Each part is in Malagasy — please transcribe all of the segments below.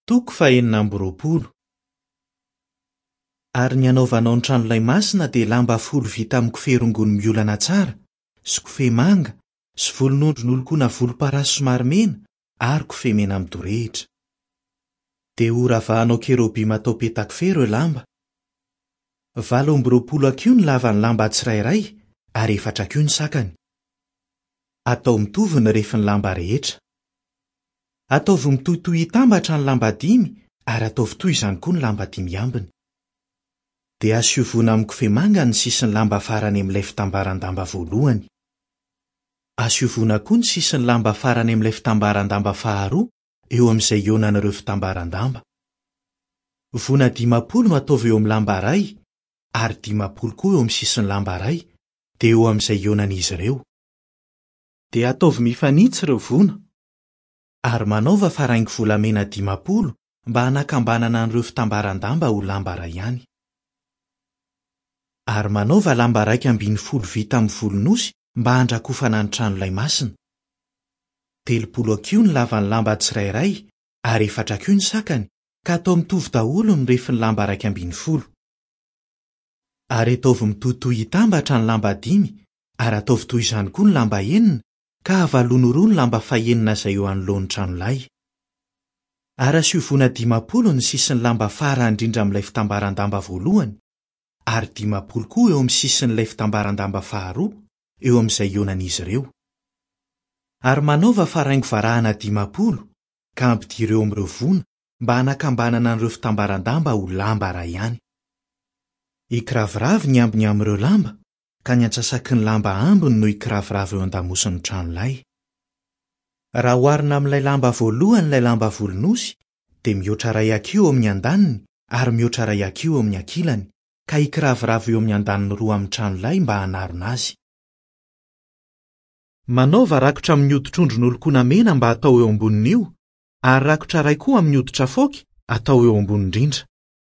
Toko 420. Ary ny anaovanao ny tranolay masina dia lamba folo vita amin'ny koferongony miolana tsara, sy kofe manga, sy volon'ondry nolokoina volomparasy somary mena, ary kofe mena midorehitra. Dia horavahanao kerobima atao petakofehy ireo lamba. 20 akiho ny lavan'ny lamba tsirairay, ary 4 akiho ny sakany. Atao mitovy ny refin'ny lamba rehetra. Ataovy mitohitohy hitambatra ny lamba 5, ary ataovy toy izany koa ny lamba 5 ambiny. Dia asiovona amin'ny kofe manga ny sisin'ny lamba farany amin'ilay fitambaran-damba voalohany. Asiovona koa ny sisin'ny lamba farany amin'ilay fitambaran-damba faharoa eo amin'izay ionan'ireo fitambaran-damba. Vona 50 no ataovy eo amin'ny lamba iray, ary 50 koa eo amin'ny sisin'ny lamba iray, dia eo amin'izay ionan'izy ireo. Dia ataovy mifanitsy ireo vona, ary manaova faraingo volamena 50 mba hanakambanana an'ireo fitambaran-damba ho lamba iray ihany. Ary manaova lamba 110 vita amin'ny volonosy mba handrakofana ny tranolay masina. 30 akiho ny lavan'ny lamba tsirairay, ary 4 akiho ny sakany, ka atao mitovy daholo ny refin'ny lamba 110. Ary ataovy mitohitohy hitambatra ny lamba 5, ary ataovy toy izany koa ny lamba 9, ka avalona roa ny lamba faha-9 izay eo anoloan'ny tranolay. Ary asiovona 50 ny sisin'ny lamba farany indrindra amin'ilay fitambaran-damba voalohany, ary 50 koa eo amin'ny sisin'ilay fitambaran-damba faharoa eo amin'izay ionan'izy ireo. Ary manaova faraingo varahana 50, ka ampidir eo amin'ireo vona mba hanakambanana an'ireo fitambaran-damba ho lamba iray ihany. Ikiraviravy ny ambiny amin'ireo lamba, ka ny antsasaky ny lamba ambiny no ikiraviravy eo an-damosiny tranolay. Raha oharina amin'ilay lamba voalohany ilay lamba volonosy, dia mihoatra 2 akiho amin'ny andaniny, ary mihoatra 2 akiho amin'ny ankilany, ka ikiraviravy eo amin'ny andaniny 2 amin'ny tranolay mba hanarona azy. Manaova rakotra amin'ny hoditr'ondry nolokoina mena mba atao eo ambonin'io, ary rakotra iray koa amin'ny hoditra foky atao eo ambony indrindra.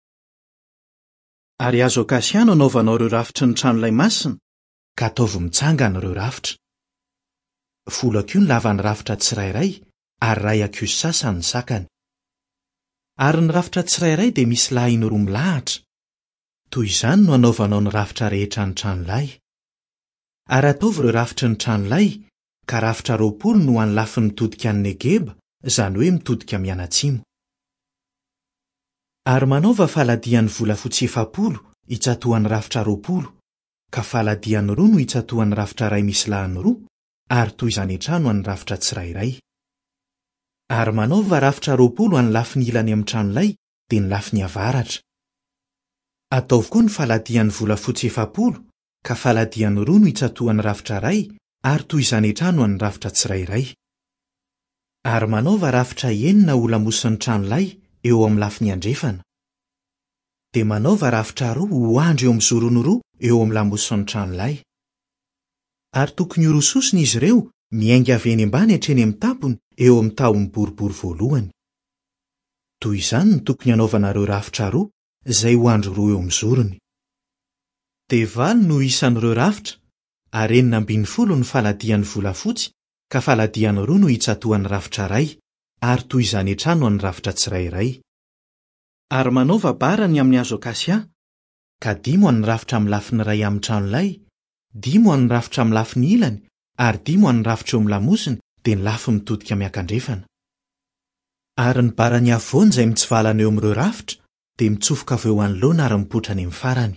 Ary azo akasiano anaovanao ireo rafitry ny tranolay masina, ka ataovy mitsangana ireo rafitra. 10 akiho ny lavan'ny rafitra tsirairay, ary 2 akiho sy sasany ny sakany. Ary ny rafitra tsirairay dia misy lahiny 2 milahatra. Toy izany no anaovanao ny rafitra rehetra ny tranolay. Ary ataovy ireo rafitry ny tranolay, ka rafitra 20 no an'ny lafiny mitodika ny Negeba, izany hoe mitodika mianatsimo. Ary manaova faladian'ny volafotsy 70 itsatohan'ny rafitra 20, ka faladian'ny 2 no itsatohan'ny rafitra iray misy lahiny 2, ary toy izany hatrany an'ny rafitra tsirairay. Ary manaova rafitra 20 an'ny lafiny ilany amin'ny tranolay dia ny lafiny avaratra. Ataovy koa ny faladian'ny volafotsy 70, ka faladian'ny 2 no itsatohan'ny rafitra iray, ary toy izany hatrany an'ny rafitra tsirairay. Ary manaova rafitra 9 ho lamosiny tranolay eo amin'ny lafiny andrefana. Dia manaova rafitra 2 ho andro eo amin'ny zorony 2 eo amin'ny lamosiny tranolay. Ary tokony horososina izy ireo miainga avy eny ambany hatreny amin'ny tampony eo amin'ny tahony boribory voalohany. Toy izany no tokony hanaovana ireo rafitra 2 izay ho andro 2 eo amin'ny zorony. Dia 9 no isan'ireo rafitra, ary 910 ny faladian'ny volafotsy, ka faladian'ny 2 no itsatohan'ny rafitra iray, ary toy izany hatrany an'ny rafitra tsirairay. Ary manaova barany amin'ny hazo akasia, ka 10 an'ny rafitra amin'ny lafiny iray amin'ny tranolay, 10 an'ny rafitra amin'ny lafiny ilany, ary 10 an'ny rafitra eo amin'ny lamosiny dia ny lafiny mitodika miankandrefana. Ary ny barany afovoany izay mitsivalana eo amin'ireo rafitra dia mitsofoka avy eo anoloana ary mipoitra any amin'ny farany.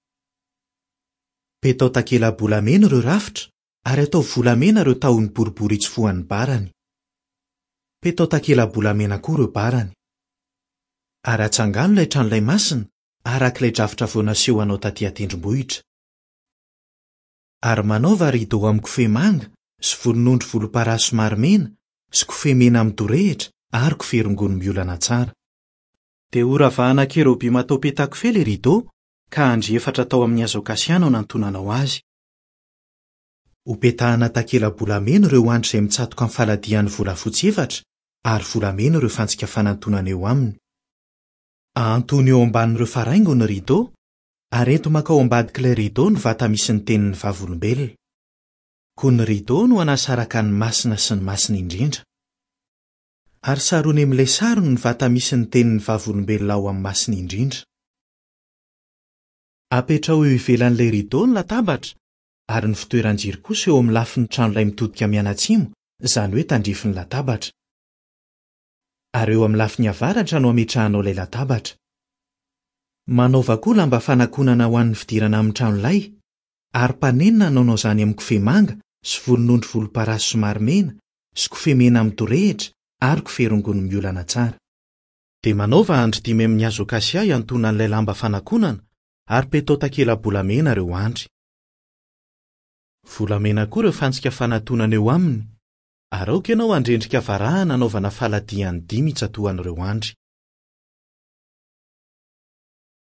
Petao takela-bolamena ireo rafitra, ary atao volamena ireo tahony boribory itsofohan'ny barany. Petao takela-bolamena koa ireo barany. Ary atsangano ilay tranolay masina arak'ilay drafitra vao naseho anao taty an-tendrombohitra. Ary manaova ridao amin'ny kofe manga, sy volon'ondry volomparasy somary mena, sy kofe mena midorehitra, ary koferongony miolana tsara. Dia horavahana kerobima atao petakofehy ilay ridao, ka andrefatra tao amin'ny hazo akasiana ao nantonanao azy. Hopetahana takela-bolamena ireo andro izay mitsatoka amin'ny faladian'ny volafotsy 4, ary volamena ireo fantsika fanantonana eo aminy. Antony eo ambanin'ireo faraingo ny ridao, ary ento makao ambadik'ilay ridao ny vata misy ny tenin'ny vavolombelona. Koa ny ridao no hanasaraka ny masina sy ny masina indrindra. ary sarony amin'ilay sarony ny vata misy ny tenin'ny vavolombelona ao amin'ny masiny indrindra. Apetrao eo ivelan'ilay ridô ny latabatra, ary ny fitoeran-jiro kosa eo amin'ny lafin'ny tranolay mitodika mianatsimo, izany hoe tandrifin'ny latabatra. Ary eo amin'ny lafiny avaratra no ametrahanao ilay latabatra. Manaova koa lamba fanakonana ho an'ny fidirana amin'ny tranolay, ary panenina anaonao izany amin'ny kofehy manga sy volon'ondry volomparasy somary mena sy kofehy mena midorehitra ary kofehy rongony miolana tsara. Dia manaova andry 5 amin'ny hazo akasia iantonan'ilay lamba fanakonana, ary petao takela-bolamena ireo andry. Volamena koa ireo fantsika fanatonana eo aminy, ary aoka ianao handrendrika varahana anaovana faladiany 5 itsatohan'ireo andry.